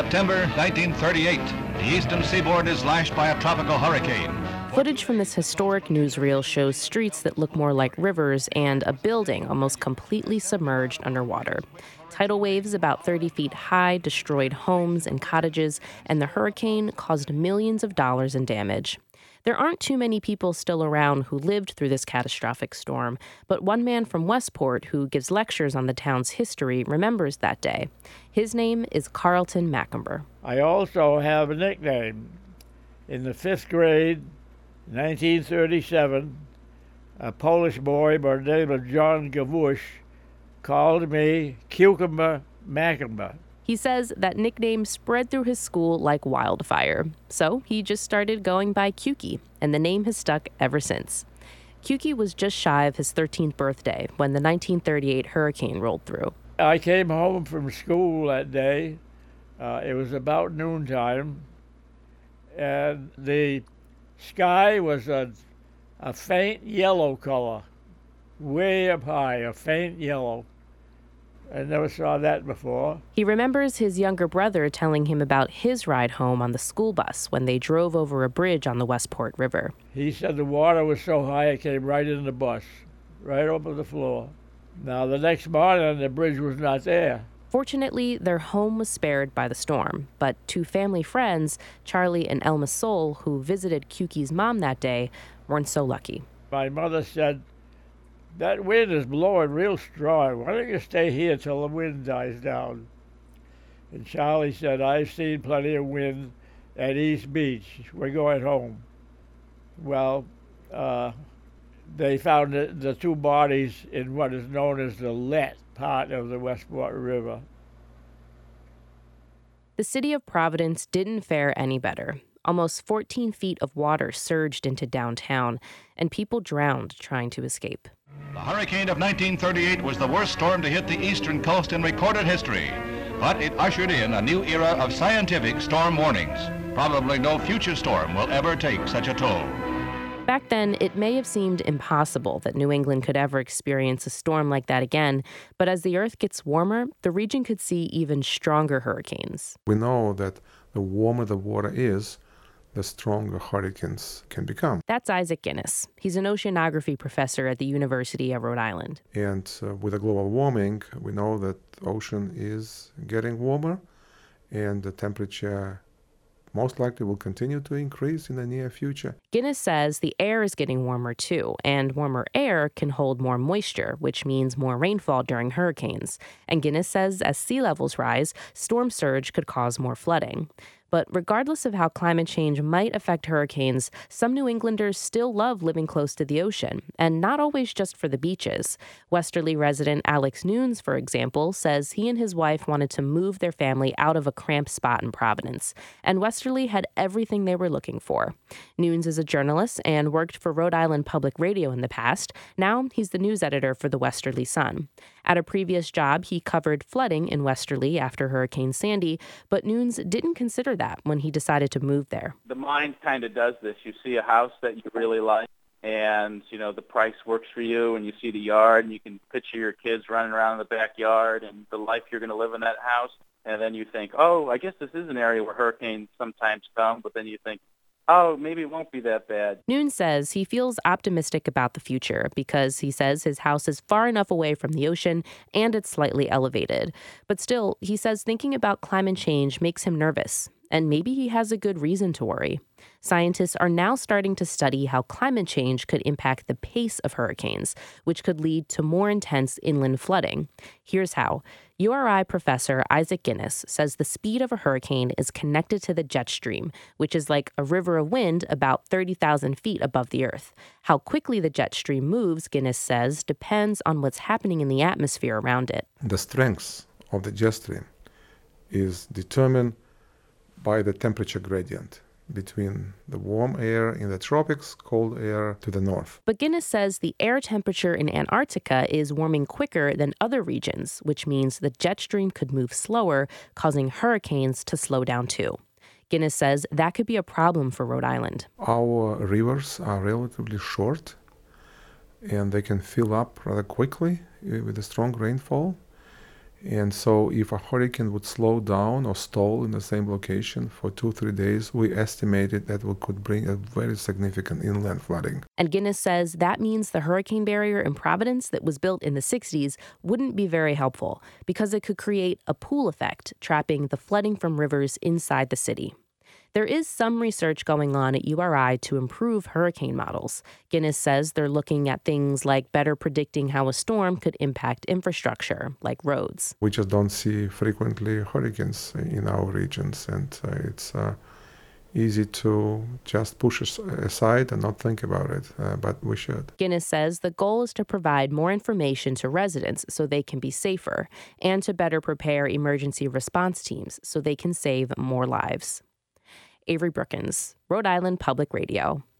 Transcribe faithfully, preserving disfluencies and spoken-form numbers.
September nineteen thirty-eight. The eastern seaboard is lashed by a tropical hurricane. Footage from this historic newsreel shows streets that look more like rivers and a building almost completely submerged underwater. Tidal waves about thirty feet high destroyed homes and cottages, and the hurricane caused millions of dollars in damage. There aren't too many people still around who lived through this catastrophic storm, but one man from Westport who gives lectures on the town's history remembers that day. His name is Carlton Macomber. I also have a nickname. In the fifth grade, nineteen thirty-seven, a Polish boy by the name of John Gavush called me Cucumber Macomber. He says that nickname spread through his school like wildfire. So he just started going by Cukie, and the name has stuck ever since. Cukie was just shy of his thirteenth birthday when the nineteen thirty-eight hurricane rolled through. I came home from school that day. Uh, it was about noontime, and the sky was a, a faint yellow color, way up high, a faint yellow. I never saw that before. He remembers his younger brother telling him about his ride home on the school bus when they drove over a bridge on the Westport River. He said the water was so high it came right in the bus, right over the floor. Now, the next morning, the bridge was not there. Fortunately, their home was spared by the storm, but two family friends, Charlie and Elma Soul, who visited Cukie's mom that day, weren't so lucky. My mother said, "That wind is blowing real strong. Why don't you stay here till the wind dies down?" And Charlie said, "I've seen plenty of wind at East Beach. We're going home." Well, uh, they found the, the two bodies in what is known as the Let part of the Westport River. The city of Providence didn't fare any better. Almost fourteen feet of water surged into downtown, and people drowned trying to escape. The hurricane of nineteen thirty-eight was the worst storm to hit the eastern coast in recorded history, but it ushered in a new era of scientific storm warnings. Probably no future storm will ever take such a toll. Back then, it may have seemed impossible that New England could ever experience a storm like that again, but as the earth gets warmer, the region could see even stronger hurricanes. We know that the warmer the water is, the stronger hurricanes can become. That's Isaac Guinness. He's an oceanography professor at the University of Rhode Island. And uh, with the global warming, we know that the ocean is getting warmer, and the temperature most likely will continue to increase in the near future. Guinness says the air is getting warmer too, and warmer air can hold more moisture, which means more rainfall during hurricanes. And Guinness says as sea levels rise, storm surge could cause more flooding. But regardless of how climate change might affect hurricanes, some New Englanders still love living close to the ocean, and not always just for the beaches. Westerly resident Alex Nunes, for example, says he and his wife wanted to move their family out of a cramped spot in Providence, and Westerly had everything they were looking for. Nunes is a journalist and worked for Rhode Island Public Radio in the past. Now he's the news editor for the Westerly Sun. At a previous job, he covered flooding in Westerly after Hurricane Sandy, but Nunes didn't consider that when he decided to move there. The mind kind of does this. You see a house that you really like, and, you know, the price works for you, and you see the yard, and you can picture your kids running around in the backyard and the life you're going to live in that house. And then you think, oh, I guess this is an area where hurricanes sometimes come, but then you think, oh, maybe it won't be that bad. Nunes says he feels optimistic about the future because he says his house is far enough away from the ocean and it's slightly elevated. But still, he says thinking about climate change makes him nervous, and maybe he has a good reason to worry. Scientists are now starting to study how climate change could impact the pace of hurricanes, which could lead to more intense inland flooding. Here's how. U R I professor Isaac Guinness says the speed of a hurricane is connected to the jet stream, which is like a river of wind about thirty thousand feet above the earth. How quickly the jet stream moves, Guinness says, depends on what's happening in the atmosphere around it. The strength of the jet stream is determined by the temperature gradient between the warm air in the tropics, cold air to the north. But Guinness says the air temperature in Antarctica is warming quicker than other regions, which means the jet stream could move slower, causing hurricanes to slow down too. Guinness says that could be a problem for Rhode Island. Our rivers are relatively short, and they can fill up rather quickly with a strong rainfall. And so if a hurricane would slow down or stall in the same location for two, three days, we estimated that we could bring a very significant inland flooding. And Guinness says that means the hurricane barrier in Providence that was built in the sixties wouldn't be very helpful because it could create a pool effect, trapping the flooding from rivers inside the city. There is some research going on at U R I to improve hurricane models. Guinness says they're looking at things like better predicting how a storm could impact infrastructure, like roads. We just don't see frequently hurricanes in our regions, and uh, it's uh, easy to just push us aside and not think about it, uh, but we should. Guinness says the goal is to provide more information to residents so they can be safer, and to better prepare emergency response teams so they can save more lives. Avery Brookins, Rhode Island Public Radio.